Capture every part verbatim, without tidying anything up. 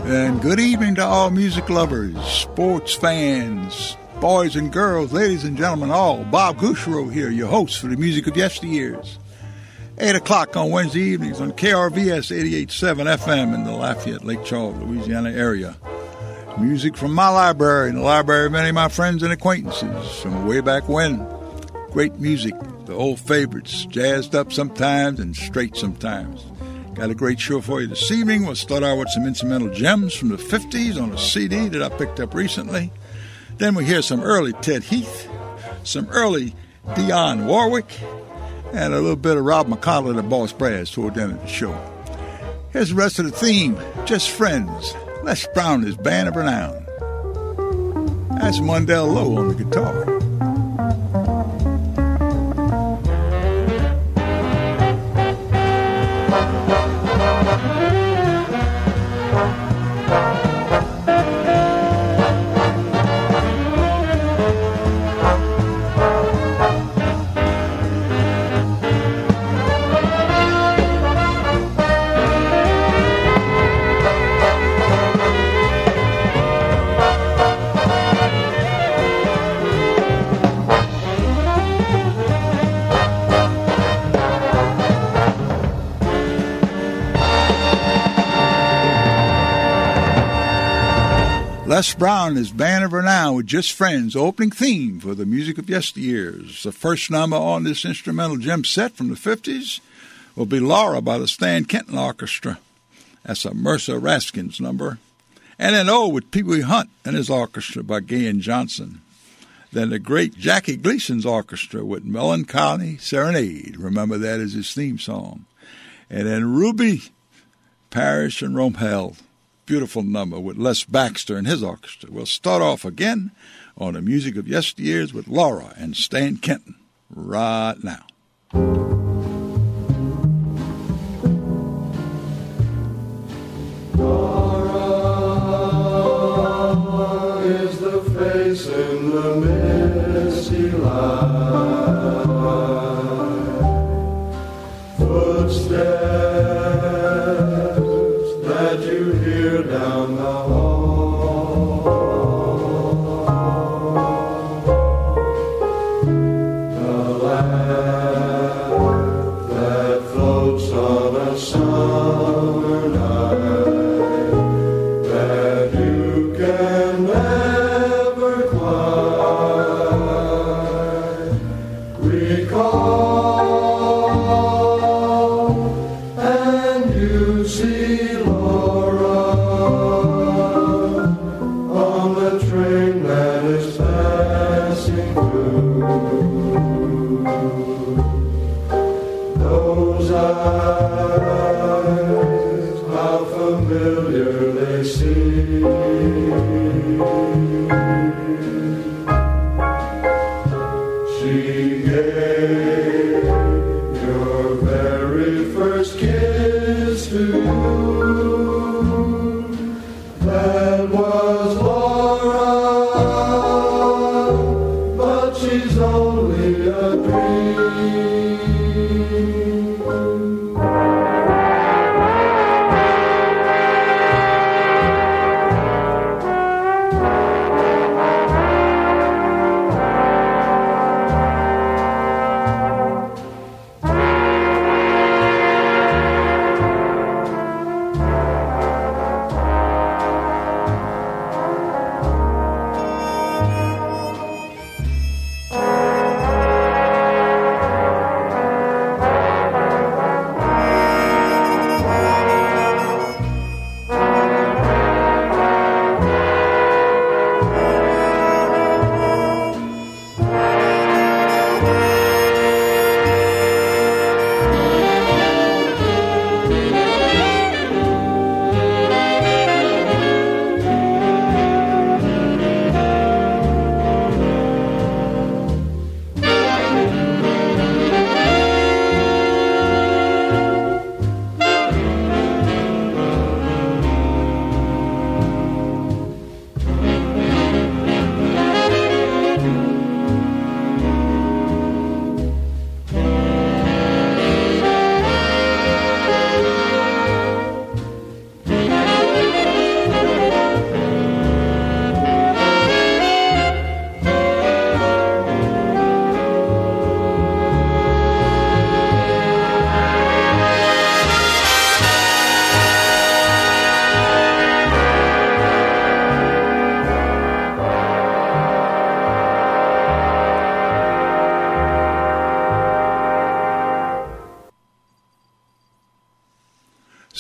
And good evening to all music lovers, sports fans, boys and girls, ladies and gentlemen, all. Bob Gouchereau here, your host for the Music of Yesteryears. eight o'clock on Wednesday evenings on K R V S eighty-eight point seven F M in the Lafayette, Lake Charles, Louisiana area. Music from my library and the library of many of my friends and acquaintances from way back when. Great music, the old favorites, jazzed up sometimes and straight sometimes. Got a great show for you this evening. We'll start out with some instrumental gems from the fifties on a C D that I picked up recently. Then we hear some early Ted Heath, some early Dionne Warwick, and a little bit of Rob McConnell and the Boss Brass toward the end of the show. Here's the rest of the theme, Just Friends. Les Brown is Band of Renown. That's Mundell Lowe on the guitar. Les Brown is Band of Renown with Just Friends, opening theme for the Music of Yesteryears. The first number on this instrumental gem set from the fifties will be Laura by the Stan Kenton Orchestra. That's a Mercer Raskins number. And then O with Pee Wee Hunt and his orchestra by Gay and Johnson. Then the great Jackie Gleason's orchestra with Melancholy Serenade. Remember that as his theme song. And then Ruby Parrish and Rompel. Beautiful number with Les Baxter and his orchestra. We'll start off again on the Music of Yesteryears with Laura and Stan Kenton right now. Laura is the face in the misty light, footsteps that you hear down the hall, the laugh that floats on a summer night that you can never quite recall, and you see train that is passing through. Those eyes, how familiar they seem. She gave your very first kiss to you. That was Laura, but she's only a dream.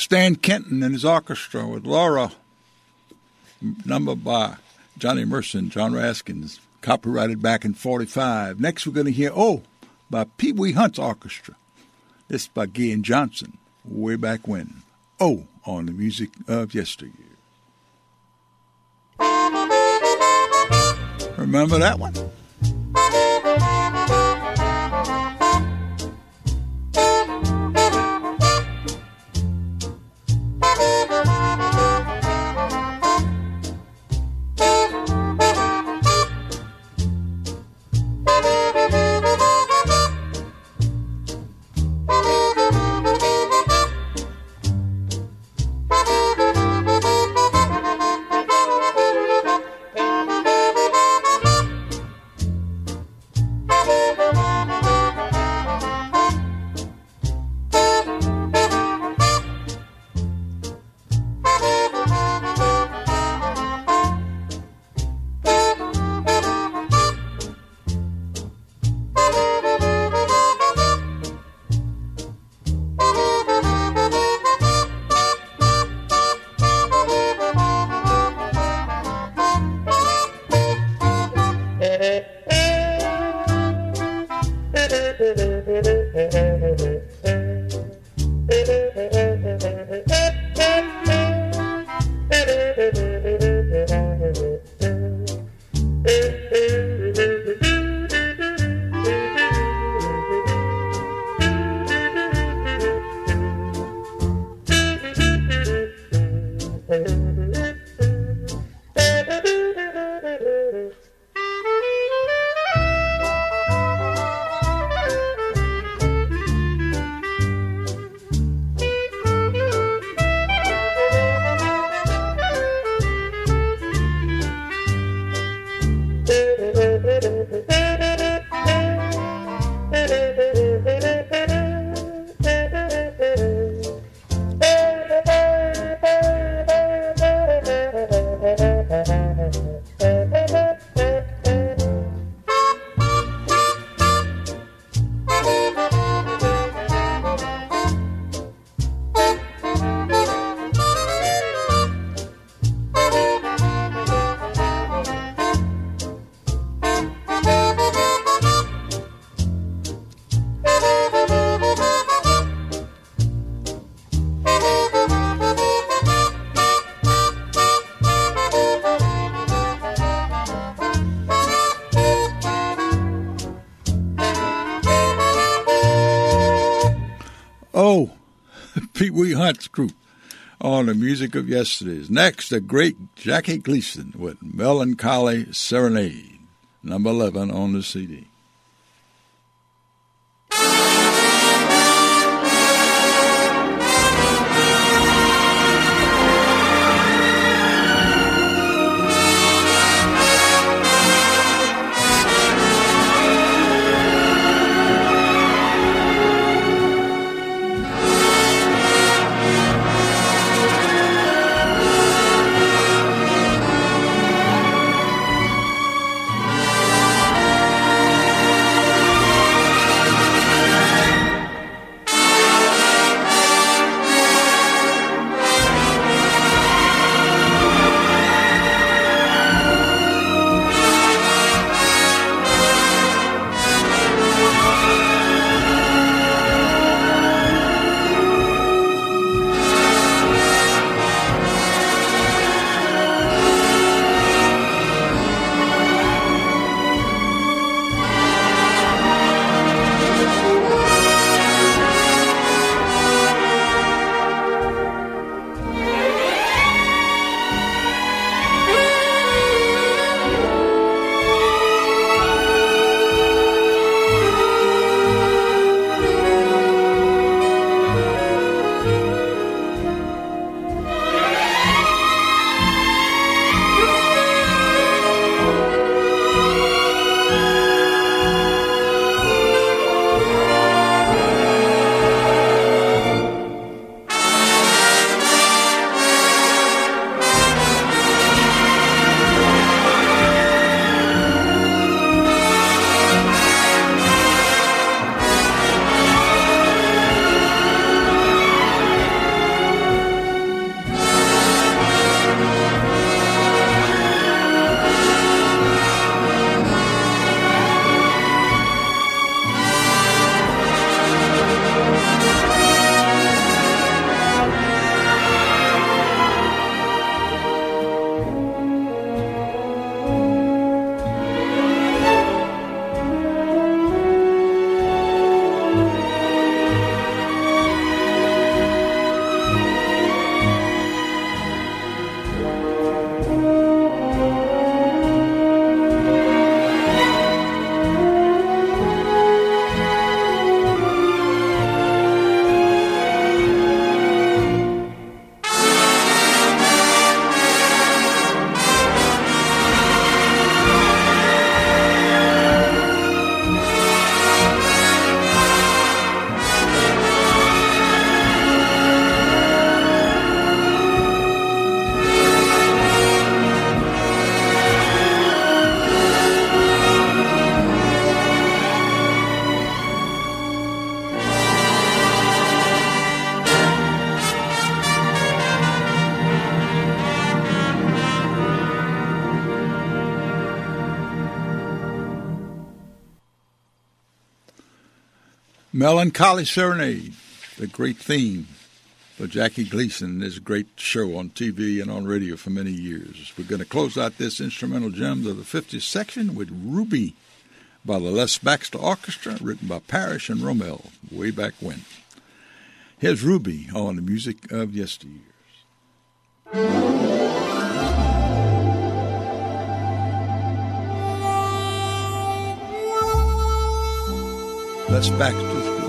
Stan Kenton and his orchestra with Laura, number by Johnny Mercer and John Raskins, copyrighted back in forty-five. Next we're going to hear Oh by Pee Wee Hunt's orchestra. This by Gian Johnson, way back when. Oh, on the Music of Yesteryear. Remember that one? Pee Wee Hunt's group on the Music of Yesterdays. Next, the great Jackie Gleason with Melancholy Serenade, number eleven on the C D. Melancholy Serenade, the great theme for Jackie Gleason and his great show on T V and on radio for many years. We're going to close out this instrumental gems of the fiftieth section with Ruby by the Les Baxter Orchestra, written by Parrish and Rommel way back when. Here's Ruby on the Music of Yesteryears. Les Baxter School.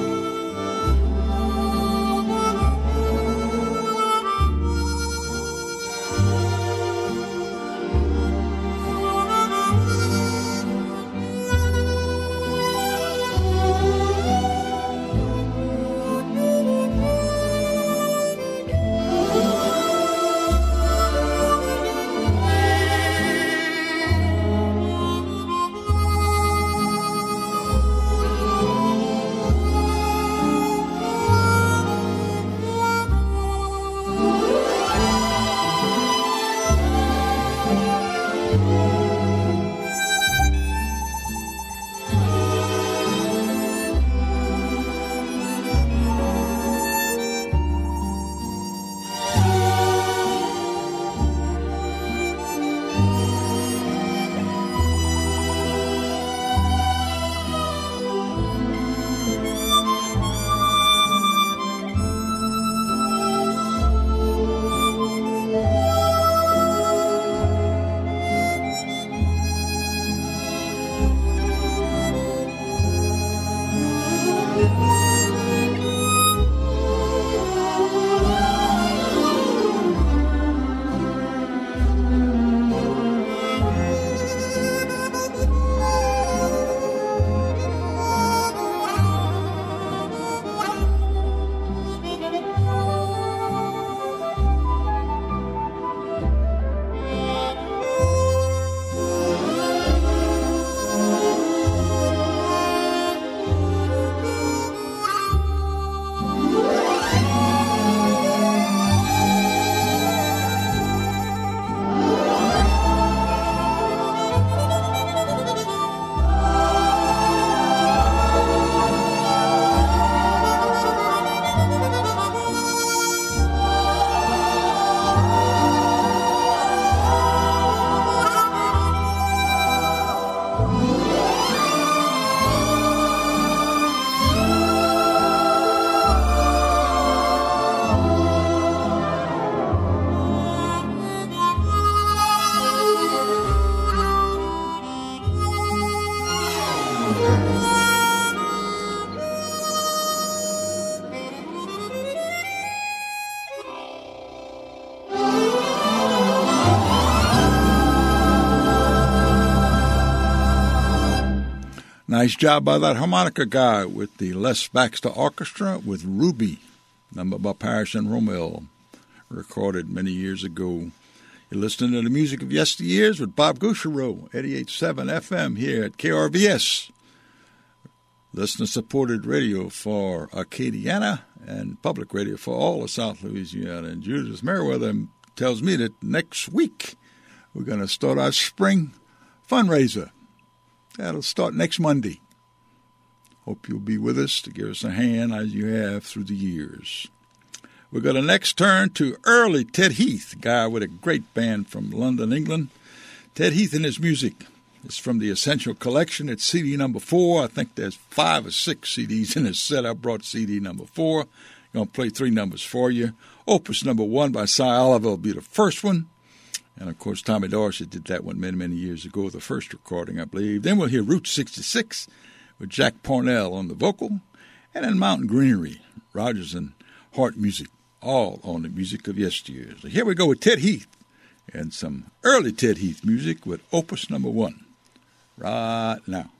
Nice job by that harmonica guy with the Les Baxter Orchestra with Ruby, number by Parrish and Rommel, recorded many years ago. You're listening to the Music of Yesteryears with Bob Gouchereau, eighty-eight point seven F M here at K R V S. Listener-supported radio for Acadiana and public radio for all of South Louisiana. And Judith Merriweather tells me that next week we're going to start our spring fundraiser. That'll start next Monday. Hope you'll be with us to give us a hand as you have through the years. We're going to next turn to early Ted Heath, a guy with a great band from London, England. Ted Heath and his music is from the Essential Collection. It's C D number four. I think there's five or six C Ds in this set. I brought C D number four. I'm going to play three numbers for you. Opus number one by Cy Oliver will be the first one. And, of course, Tommy Dorsey did that one many, many years ago, the first recording, I believe. Then we'll hear Route sixty-six with Jack Parnell on the vocal. And then Mountain Greenery, Rogers and Hart music, all on the Music of Yesteryears. So here we go with Ted Heath and some early Ted Heath music with Opus number one right now.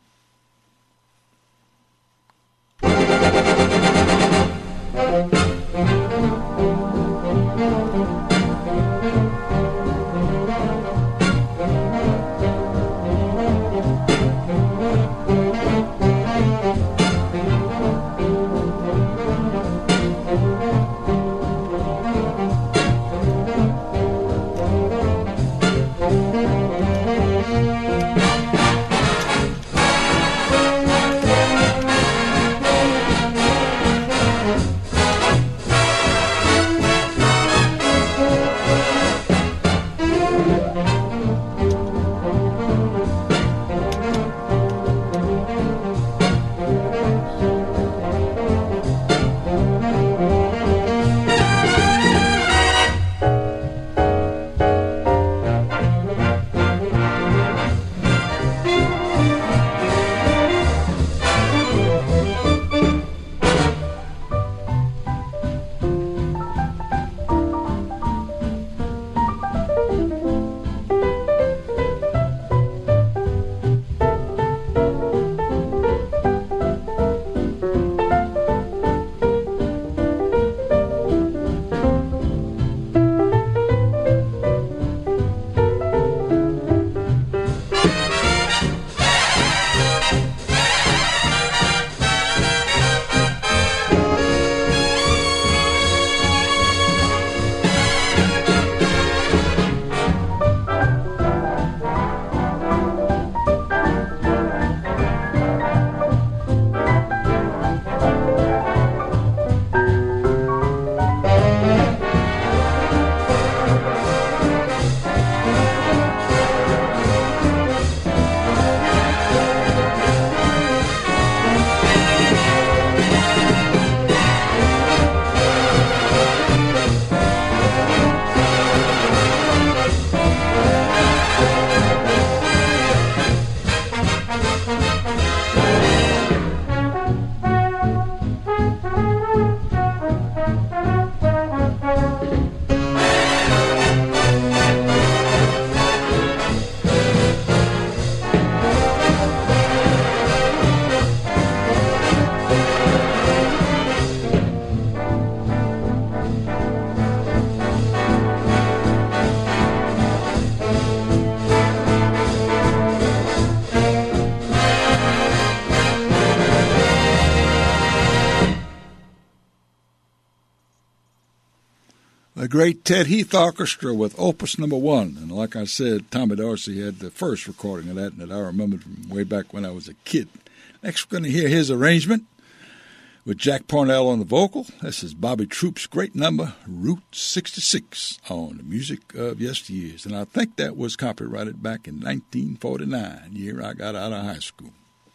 great Ted Heath Orchestra with Opus Number One. And like I said, Tommy Dorsey had the first recording of that, and that I remember from way back when I was a kid. Next, we're going to hear his arrangement with Jack Parnell on the vocal. This is Bobby Troupe's great number, Route sixty-six, on the Music of Yesteryears. And I think that was copyrighted back in nineteen forty-nine, year I got out of high school.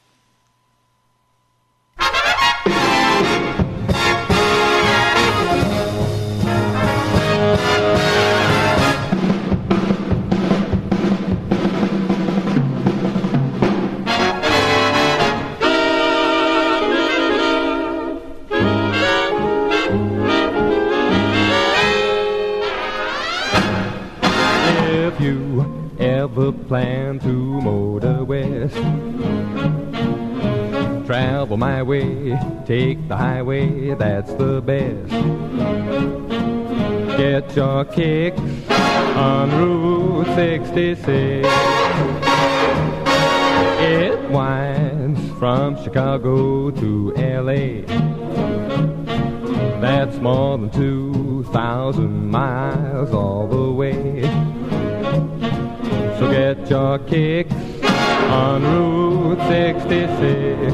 Ever plan to motor west? Travel my way, take the highway, that's the best. Get your kicks on Route sixty-six. It winds from Chicago to L A. That's more than two thousand miles all the way. So get your kicks on Route sixty-six.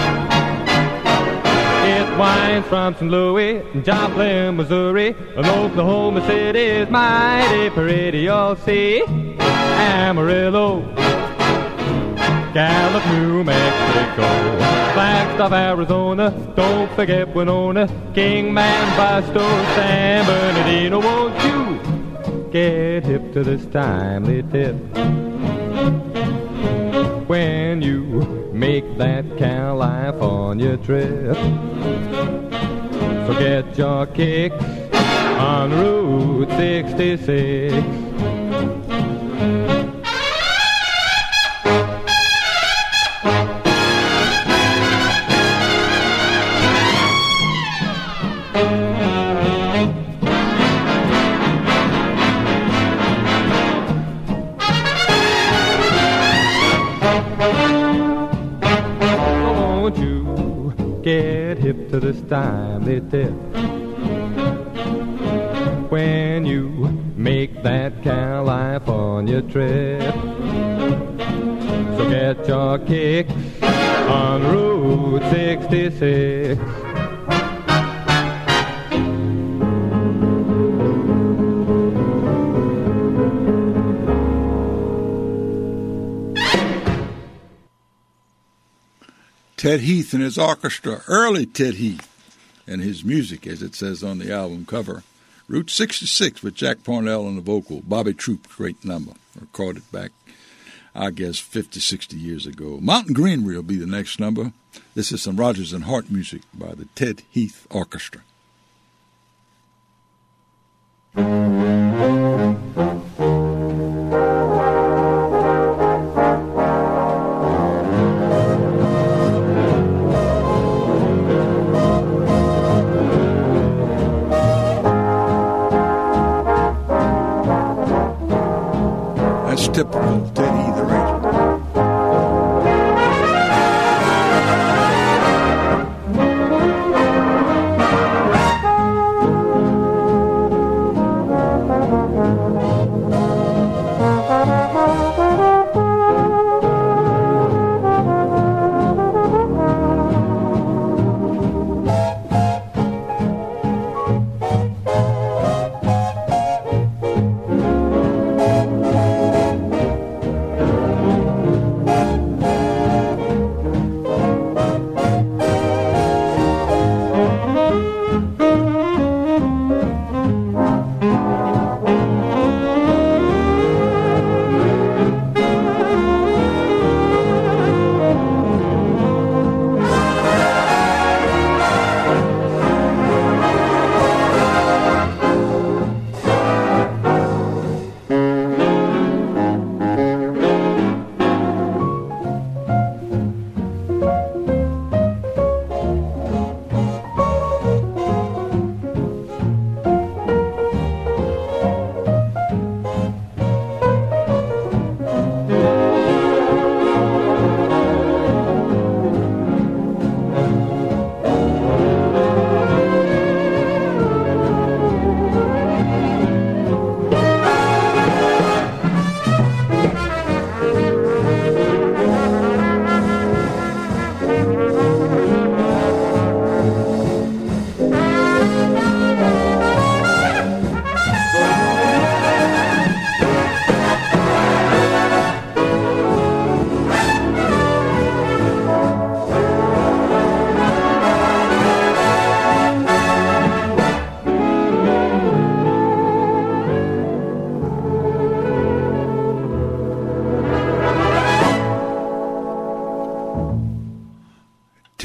It winds from Saint Louis and Joplin, Missouri, and Oklahoma City is mighty pretty. You'll see Amarillo, Gallup, New Mexico, Flagstaff, Arizona, don't forget Winona, Kingman, Barstow, San Bernardino. Won't you get hip to this timely tip when you make that California trip? So get your kicks on Route sixty-six. Get hip to this timely tip when you make that California trip. So get your kicks on Route sixty-six. Ted Heath and his orchestra, early Ted Heath, and his music, as it says on the album cover. Route sixty-six with Jack Parnell on the vocal. Bobby Troupe, great number, recorded back, I guess, fifty, sixty years ago. Mountain Greenery will be the next number. This is some Rodgers and Hart music by the Ted Heath Orchestra. Typical Ted Heath arrangement.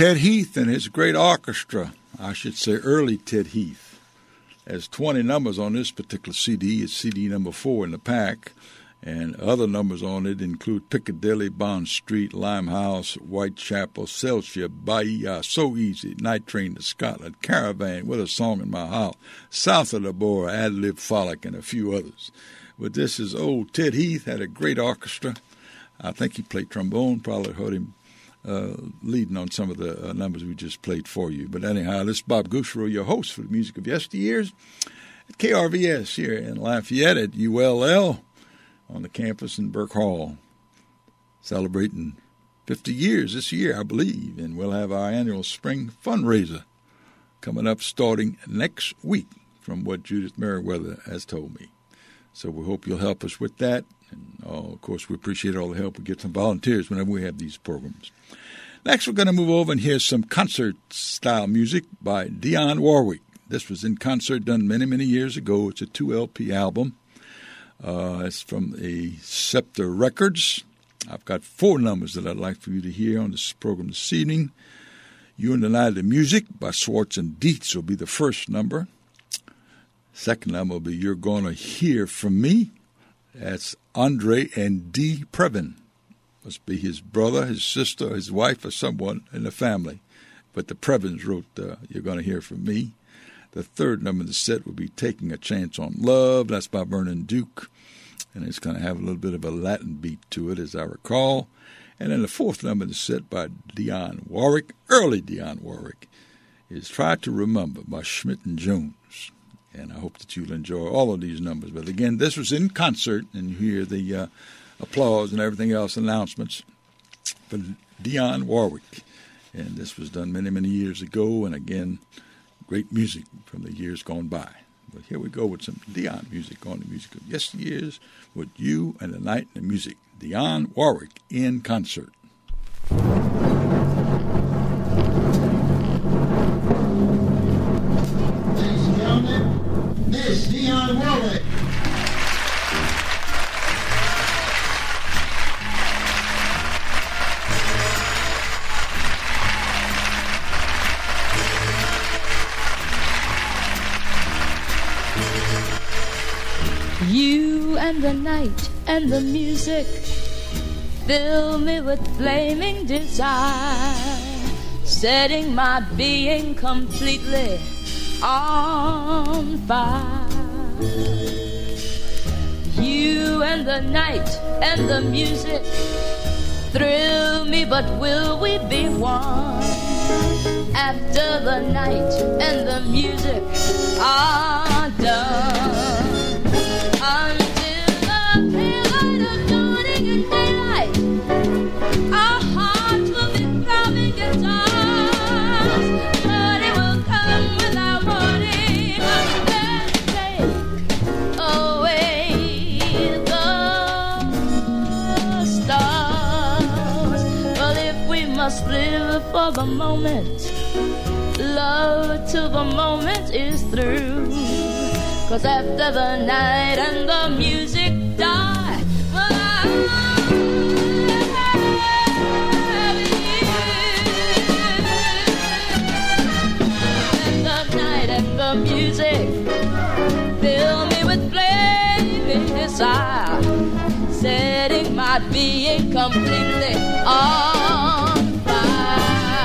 Ted Heath and his great orchestra, I should say early Ted Heath. There's twenty numbers on this particular C D. It's C D number four in the pack. And other numbers on it include Piccadilly, Bond Street, Limehouse, Whitechapel, Selshire, Bahia, So Easy, Night Train to Scotland, Caravan, With a Song in My Heart, South of the Border, Ad Lib Frolic, and a few others. But this is old Ted Heath, had a great orchestra. I think he played trombone, probably heard him uh, leading on some of the uh, numbers we just played for you. But anyhow, this is Bob Gouchereau, your host for the Music of Yesteryears at K R V S here in Lafayette at U L L. On the campus in Burke Hall, celebrating fifty years this year, I believe, and we'll have our annual spring fundraiser coming up starting next week, from what Judith Merriweather has told me. So we hope you'll help us with that, and oh, of course we appreciate all the help. We get some volunteers whenever we have these programs. Next, we're going to move over and hear some concert-style music by Dionne Warwick. This was in concert done many, many years ago. It's a two L P album. Uh, it's from a Scepter Records. I've got four numbers that I'd like for you to hear on this program this evening. You and the Night of the Music by Swartz and Dietz will be the first number. Second number will be You're Gonna Hear From Me. That's Andre and Dee Previn. Must be his brother, his sister, his wife, or someone in the family. But the Previns wrote uh, You're Gonna Hear From Me. The third number of the set will be Taking a Chance on Love. That's by Vernon Duke. And it's going to have a little bit of a Latin beat to it, as I recall. And then the fourth number of the set by Dionne Warwick, early Dionne Warwick, is Try to Remember by Schmidt and Jones. And I hope that you'll enjoy all of these numbers. But again, this was in concert, and you hear the uh, applause and everything else, announcements for Dionne Warwick. And this was done many, many years ago. And again, great music from the years gone by. But here we go with some Dionne music on the Music of Yesteryears with You and the Night and the Music. Dionne Warwick in concert. Ladies and gentlemen, Miss Dionne Warwick. You and the night and the music fill me with flaming desire, setting my being completely on fire. You and the night and the music thrill me, but will we be one after the night and the music are done? Until the pale light of dawning and daylight, our hearts will be throbbing guitars. But it will come without warning and take away the stars. Well, if we must live for the moment, love till the moment is through. 'Cause after the night and the music die, well, I'll have you. And the night and the music fill me with flaming desire, setting my being completely on fire.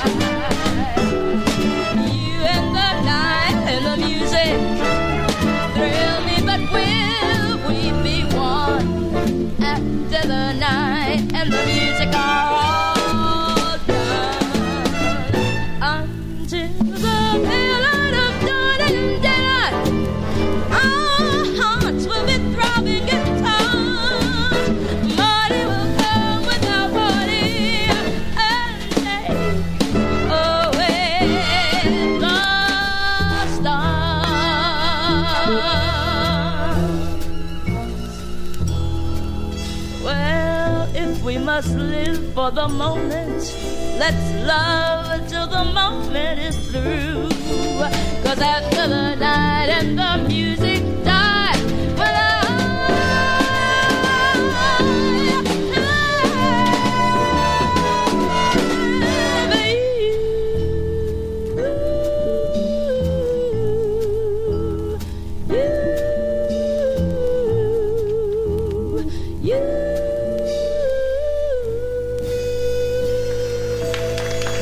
You and the night and the music thrill me, but will we be one after the night and the music are all done? Until the pale light of dawn and daylight, our hearts will be throbbing guitars. Money will come without warning and take away the stars. Well, if we must live for the moment, let's love till the moment is through. 'Cause after the night and the music die, well, I, I,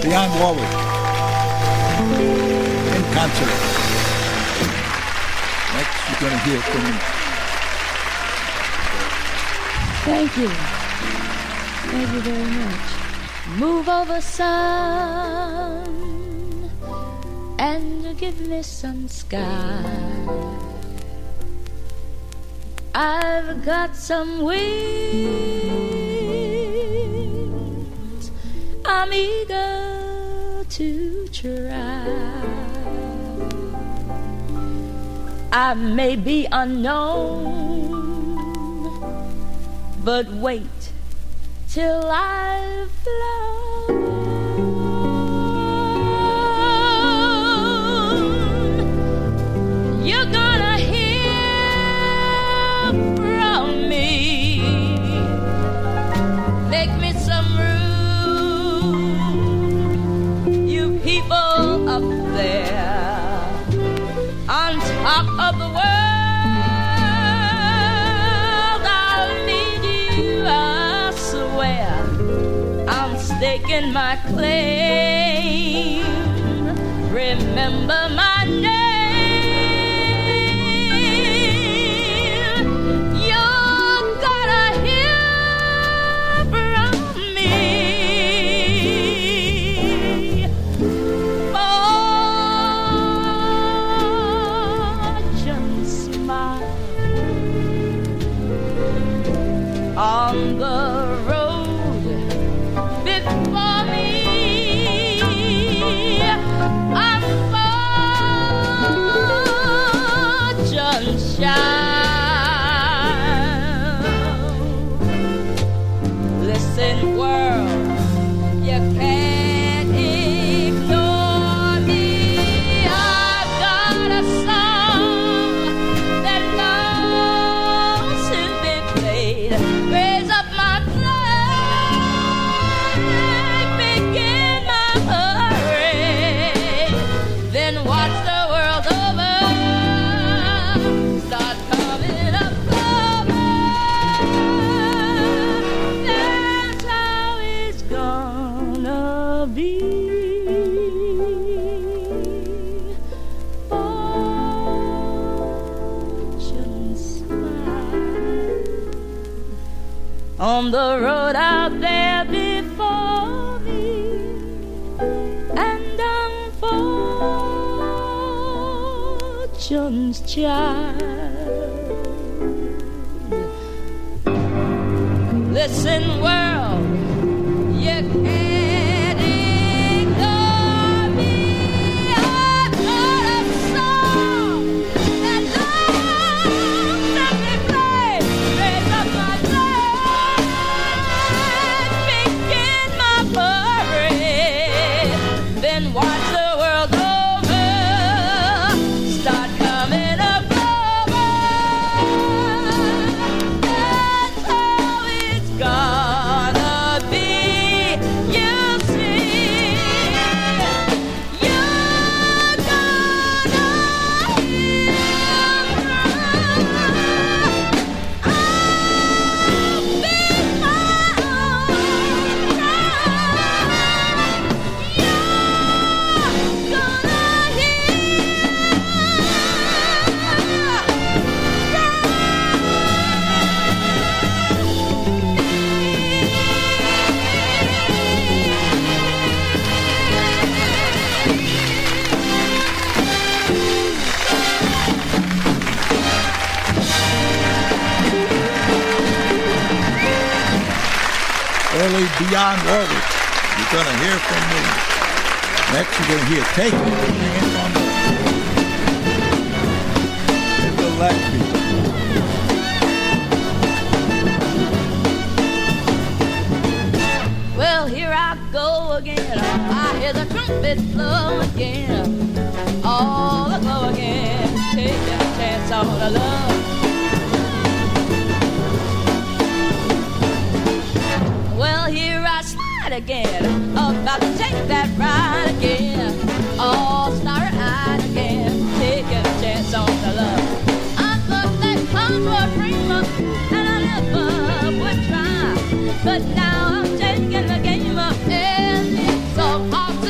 Dionne Warwick in concert. Next, you're going to hear from me. Thank you. Thank you very much. Move over, sun, and give me some sky. I've got some wings, I'm eager to try. I may be unknown, but wait till I flown. You're gonna hear from me. Make me some room, you people up there on top of the world. I'll need you, I swear. I'm staking my claim. Remember my name. You're gonna hear from me. Fortune smile on the road before me. I'm fortune child. Listen, world, you can't ignore me. I've got a song that longs to be played. Raise up my flag, begin my parade, then watch the world over, start coming up over. That's how it's gonna be. Fortune smile on the road out there before me, and I'm fortune's child. Listen, world, you can't ignore me. I've got a song that longs to be played. Raise up my flag, begin my parade, then watch the world over, start coming up over. That's how it's gonna be. You see, you're gonna hear from. I'll be my own bride. You're gonna hear. Early Dionne Warwick. You're going to hear from me. Next, you're going to hear Take It. Singing on the, in the left beat. Well, here I go again. I hear the trumpet blow again. All I go again, taking a chance on a love. Well, here I slide again, about to take that ride again. All starry-eyed again, taking a chance on the love. I thought that clouds were a dreamer, and I never would try. But now I'm taking the game up, and it's so hard to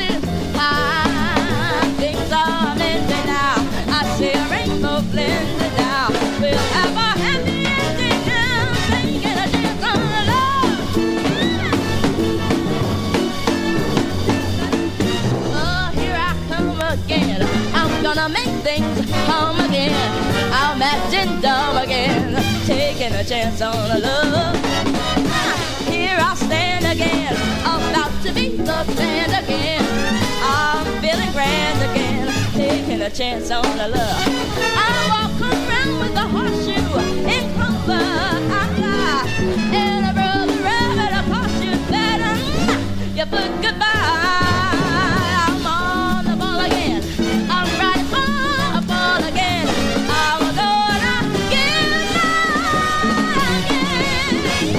taking a chance on a love. Here I stand again, about to be the band again. I'm feeling grand again, taking a chance on a love. I walk around with a horseshoe in clover, and a brother rabbit, a horseshoe better. You put goodbye. I'm on the ball again. I'm riding for a ball again. I'm gonna get mine again.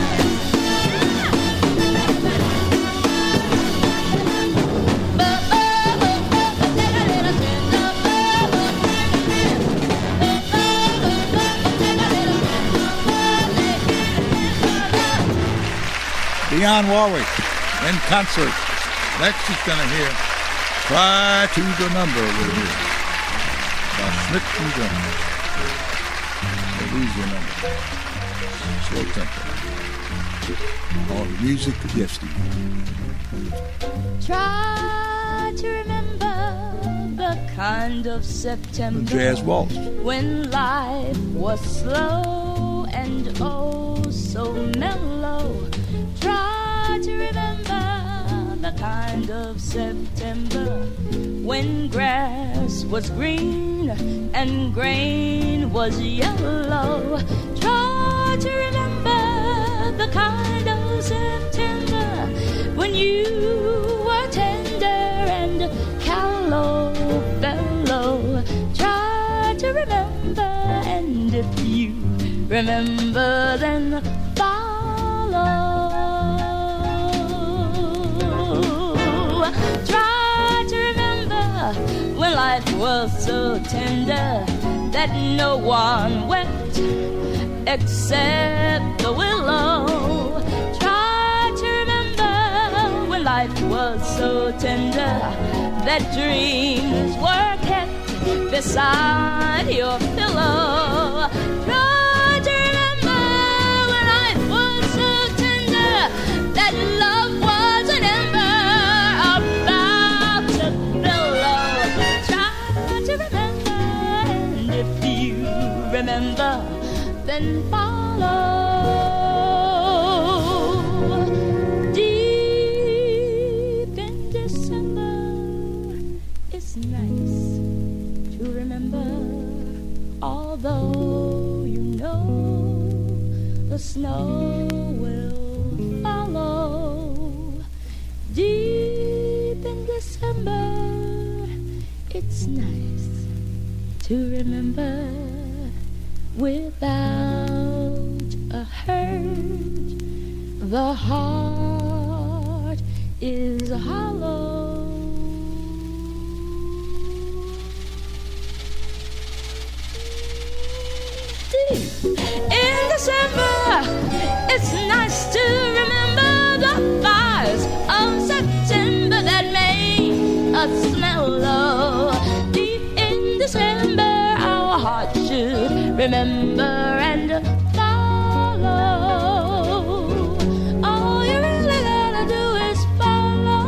Dionne Warwick in concert. Next she's going to hear Try to Remember with me by Smith and Jones. They lose your number. Slow tempo. All the music of yesterday. Try to remember the kind of September The jazz waltz. when life was slow and oh so mellow. Try to remember the kind of September when grass was green and grain was yellow. Try to remember the kind of September when you were tender and callow fellow. Try to remember, and if you remember, then follow. Try to remember when life was so tender that no one wept except the willow. Try to remember when life was so tender that dreams were kept beside your pillow. Try to remember when life was so tender that love was an ember about to billow. Try to remember, and if you remember, then follow. Deep in December, it's nice to remember, although you know the snow will follow. Deep in December, it's nice to remember without a hurt. The heart is hollow. In December, it's nice to remember the fires of September that made us smell low. Deep in December, our hearts should remember and follow. All you really gotta do is follow.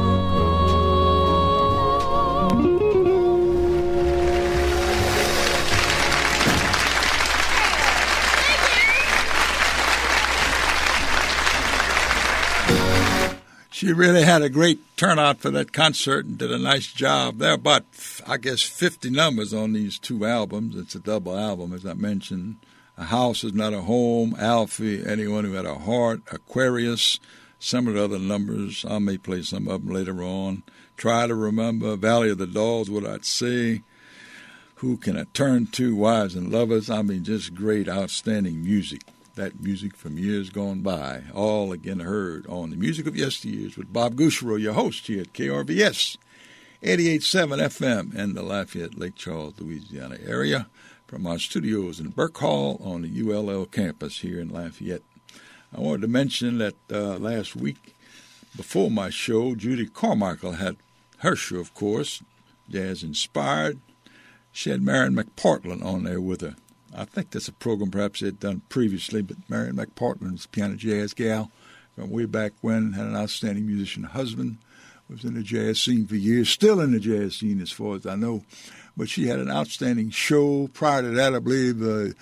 She really had a great turnout for that concert and did a nice job. There are about, I guess, fifty numbers on these two albums. It's a double album, as I mentioned. A House Is Not a Home, Alfie, Anyone Who Had a Heart, Aquarius, some of the other numbers. I may play some of them later on. Try to Remember, Valley of the Dolls, What I'd Say, Who Can I Turn To, Wives and Lovers. I mean, just great, outstanding music. That music from years gone by, all again heard on the Music of Yesteryears with Bob Gouchereau, your host here at K R V S, eighty-eight point seven F M in the Lafayette, Lake Charles, Louisiana area, from our studios in Burke Hall on the U L L campus here in Lafayette. I wanted to mention that uh, last week, before my show, Judy Carmichael had her show, of course, Jazz Inspired. She had Marion McPartland on there with her. I think that's a program perhaps they had done previously, but Marion McPartland's a piano jazz gal from way back when, had an outstanding musician husband, was in the jazz scene for years, still in the jazz scene as far as I know. But she had an outstanding show. Prior to that, I believe uh,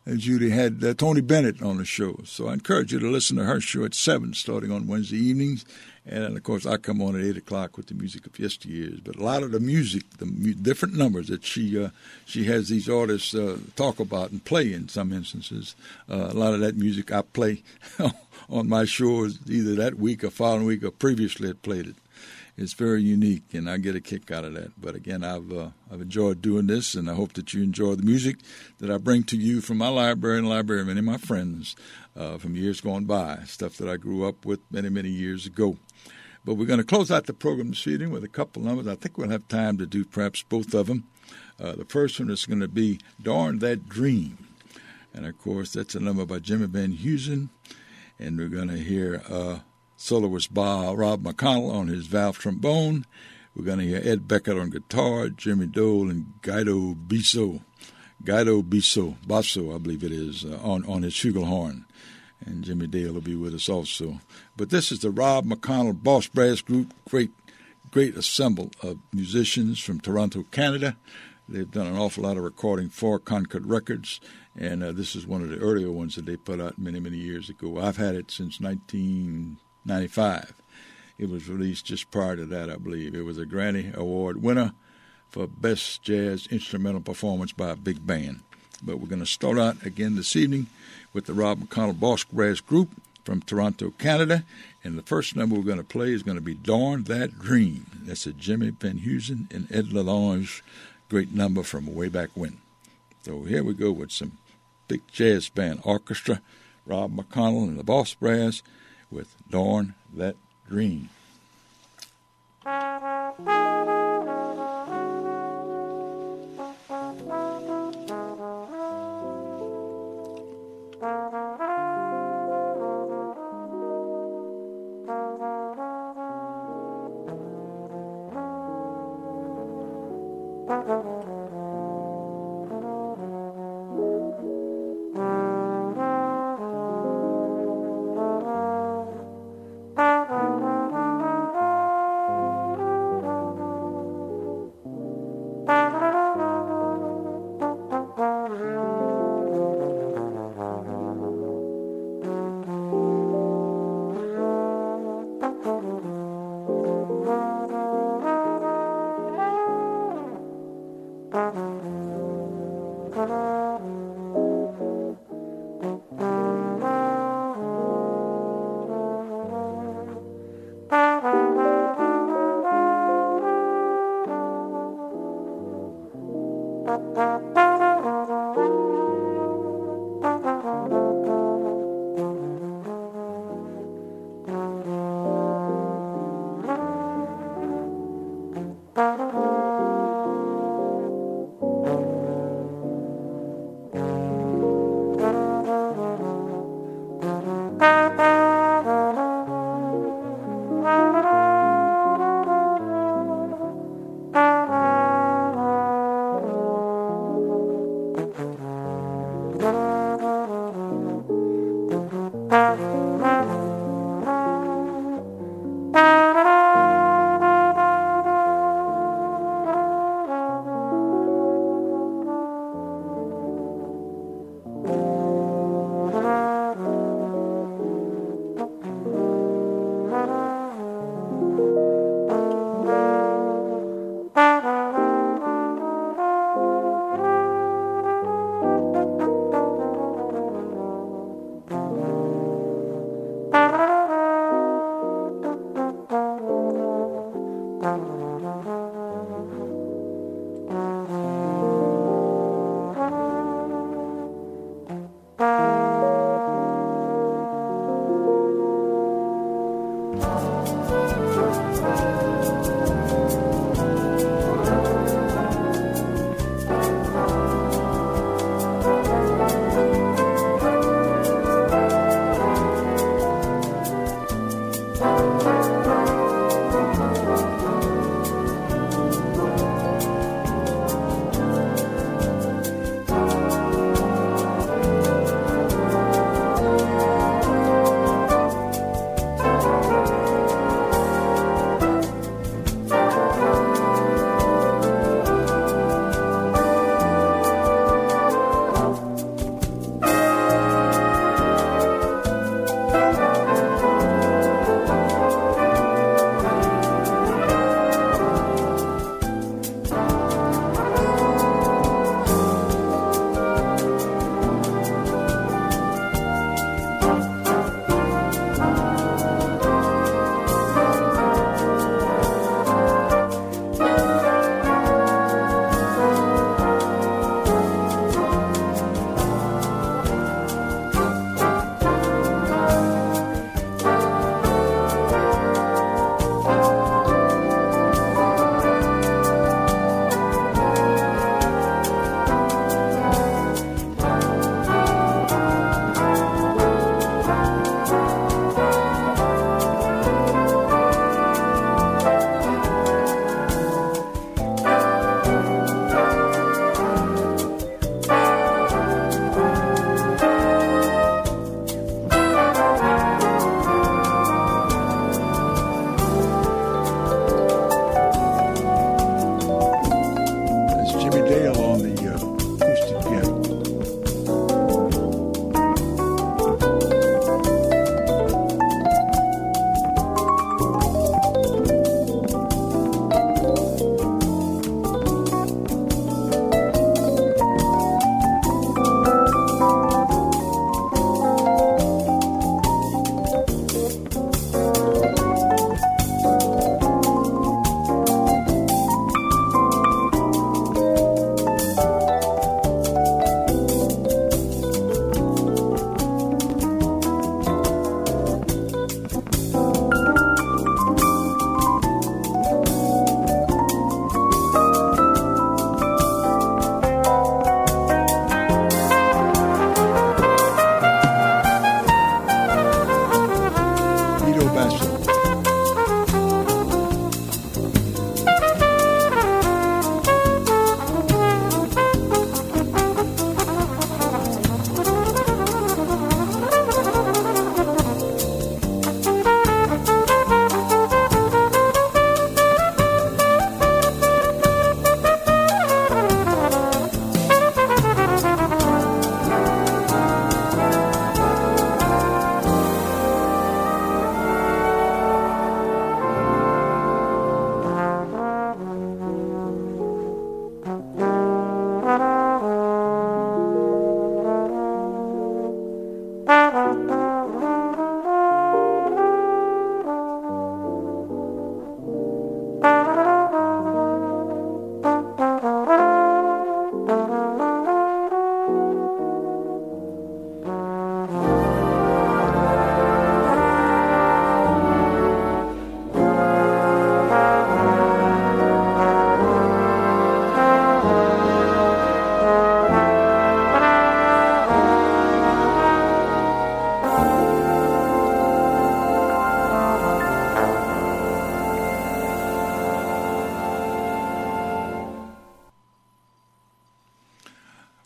And Judy had uh, Tony Bennett on the show. So I encourage you to listen to her show at seven, starting on Wednesday evenings. And, of course, I come on at eight o'clock with the music of yesteryears. But a lot of the music, the mu- different numbers that she uh, she has these artists uh, talk about and play in some instances, uh, a lot of that music I play on my shows either that week or following week or previously had played it. It's very unique, and I get a kick out of that. But, again, I've uh, I've enjoyed doing this, and I hope that you enjoy the music that I bring to you from my library and the library of many of my friends uh, from years gone by, stuff that I grew up with many, many years ago. But we're going to close out the program this evening with a couple numbers. I think we'll have time to do perhaps both of them. Uh, the first one is going to be Darn That Dream. And, of course, that's a number by Jimmy Van Heusen. And we're going to hear uh, soloist Bob, Rob McConnell on his valve trombone. We're going to hear Ed Beckett on guitar, Jimmy Dole, and Guido Bisso. Guido Bisso, Basso, I believe it is, uh, on, on his flugelhorn. And Jimmy Dale will be with us also. But this is the Rob McConnell Boss Brass Group, great, great assemble of musicians from Toronto, Canada. They've done an awful lot of recording for Concord Records, and uh, this is one of the earlier ones that they put out many, many years ago. I've had it since nineteen ninety-five. It was released just prior to that, I believe. It was a Grammy Award winner for Best Jazz Instrumental Performance by a Big Band. But we're going to start out again this evening with the Rob McConnell Boss Brass Group from Toronto, Canada. And the first number we're going to play is going to be Darn That Dream. That's a Jimmy Van Heusen and Ed Lalonge great number from way back when. So here we go with some big jazz band orchestra, Rob McConnell and the Boss Brass with Darn That Dream.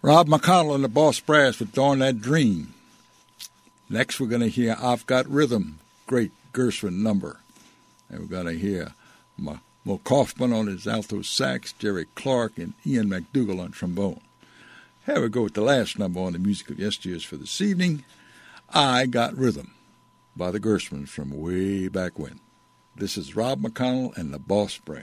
Rob McConnell and the Boss Brass with Dawn That Dream. Next we're going to hear I've Got Rhythm, great Gershwin number. And we're going to hear Mo Kaufman on his alto sax, Jerry Clark, and Ian McDougall on trombone. Here we go with the last number on the Music of Yesteryears for this evening, I Got Rhythm by the Gershwins from way back when. This is Rob McConnell and the Boss Brass.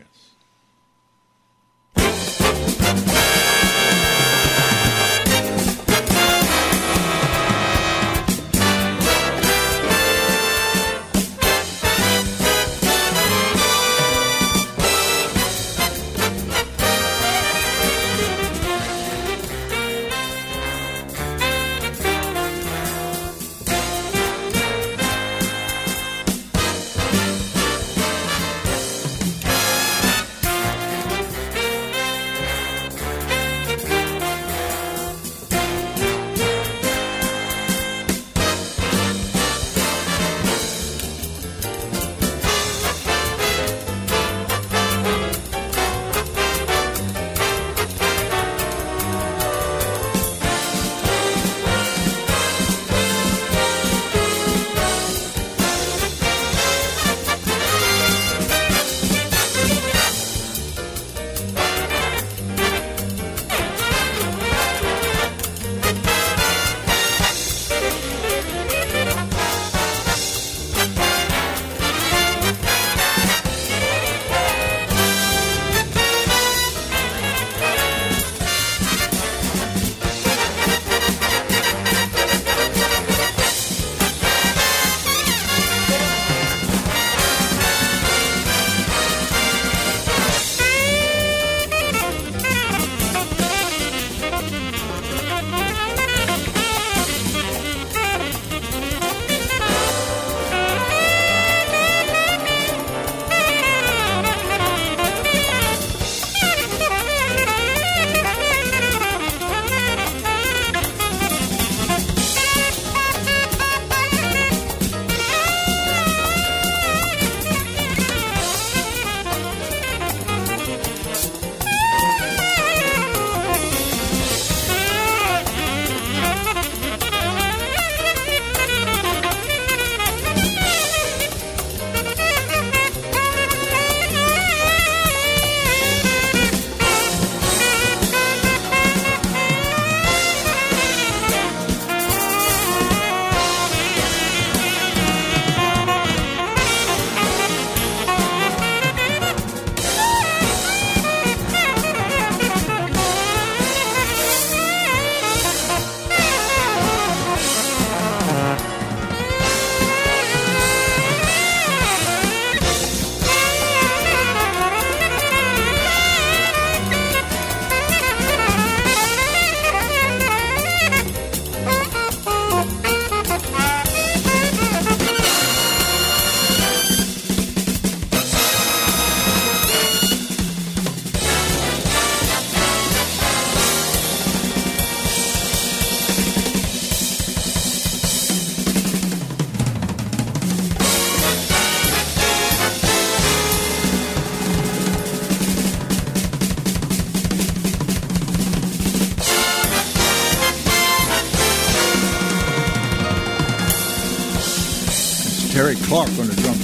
Terry Clark on the drums.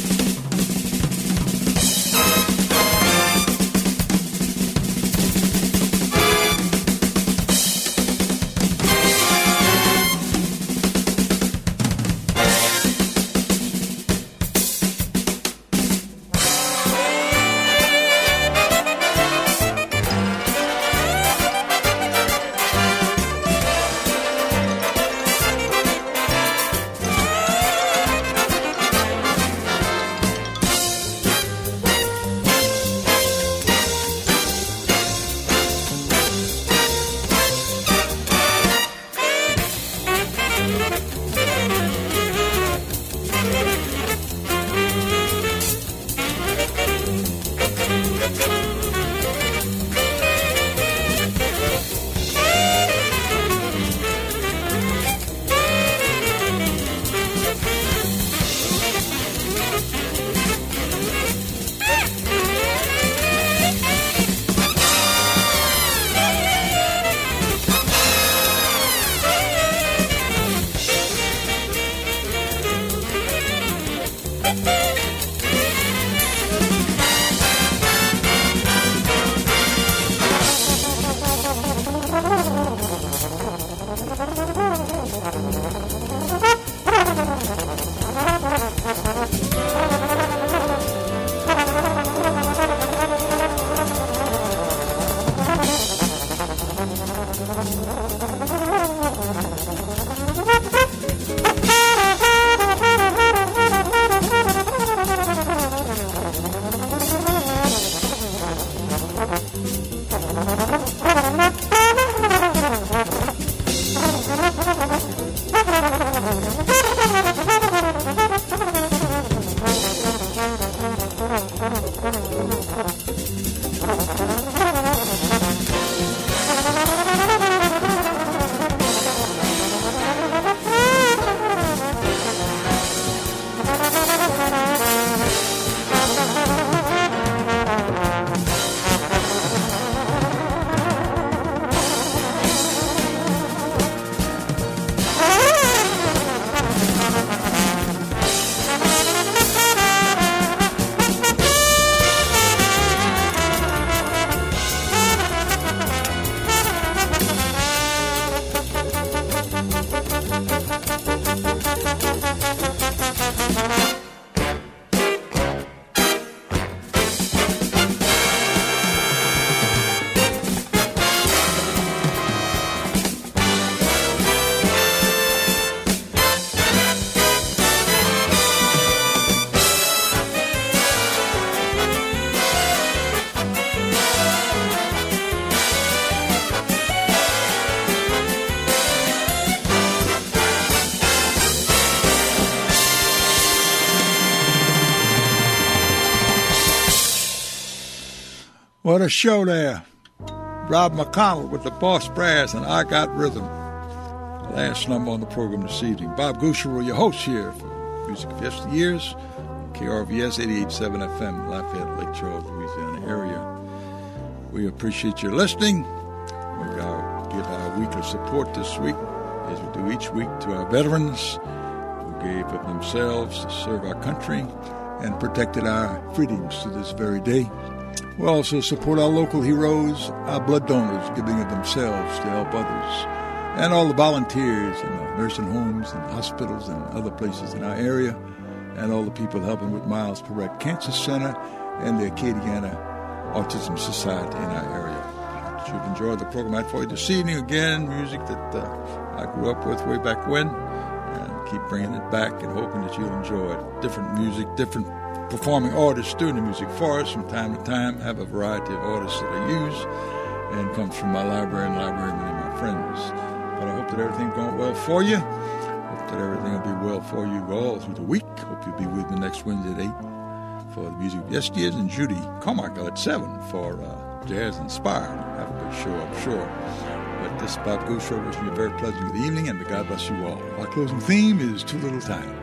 What a show there. Rob McConnell with the Boss Brass and I Got Rhythm. Last number on the program this evening. Bob Gouchereau, your host here for Music of Yesteryears, K R V S eighty-eight point seven F M, Lafayette, Lake Charles, Louisiana area. We appreciate your listening. We're going to give our weekly support this week, as we do each week, to our veterans who gave of themselves to serve our country and protected our freedoms to this very day. We also support our local heroes, our blood donors giving of themselves to help others, and all the volunteers in the nursing homes and hospitals and other places in our area, and all the people helping with Miles Perret Cancer Center and the Acadiana Autism Society in our area. You've enjoyed the program I had for you this evening. Again, music that uh, I grew up with way back when, and keep bringing it back and hoping that you'll enjoy it. Different music, different performing artists doing the music for us from time to time. Have a variety of artists that I use, and comes from my library and library of many of my friends. But I hope that everything's going well for you. Hope that everything will be well for you all through the week. Hope you'll be with me next Wednesday at eight for the Music of Yesteryears, and Judy Carmichael at seven for uh, Jazz Inspired. Have a good show, I'm sure. But this is Bob Gouchereau wishing you a very pleasant good evening, and may God bless you all. Our closing theme is Too Little Time.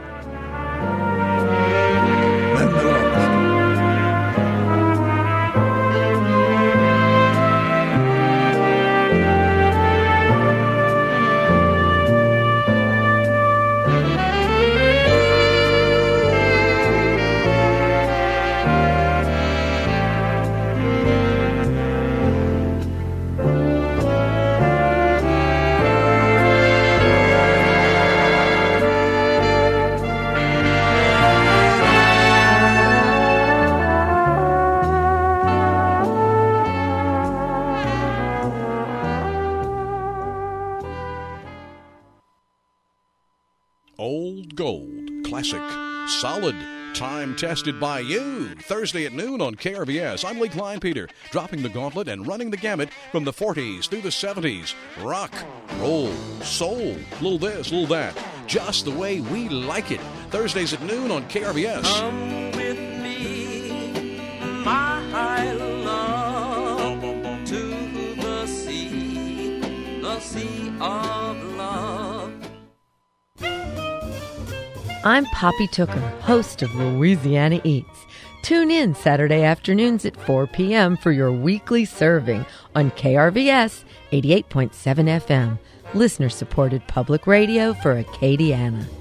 Let me love. Solid, time-tested by you. Thursday at noon on K R V S. I'm Lee Kleinpeter, dropping the gauntlet and running the gamut from the forties through the seventies. Rock, roll, soul, little this, little that. Just the way we like it. Thursdays at noon on K R V S. Come with me, my love, to the sea, the sea of love. I'm Poppy Tooker, host of Louisiana Eats. Tune in Saturday afternoons at four p.m. for your weekly serving on K R V S eighty-eight point seven F M, listener-supported public radio for Acadiana.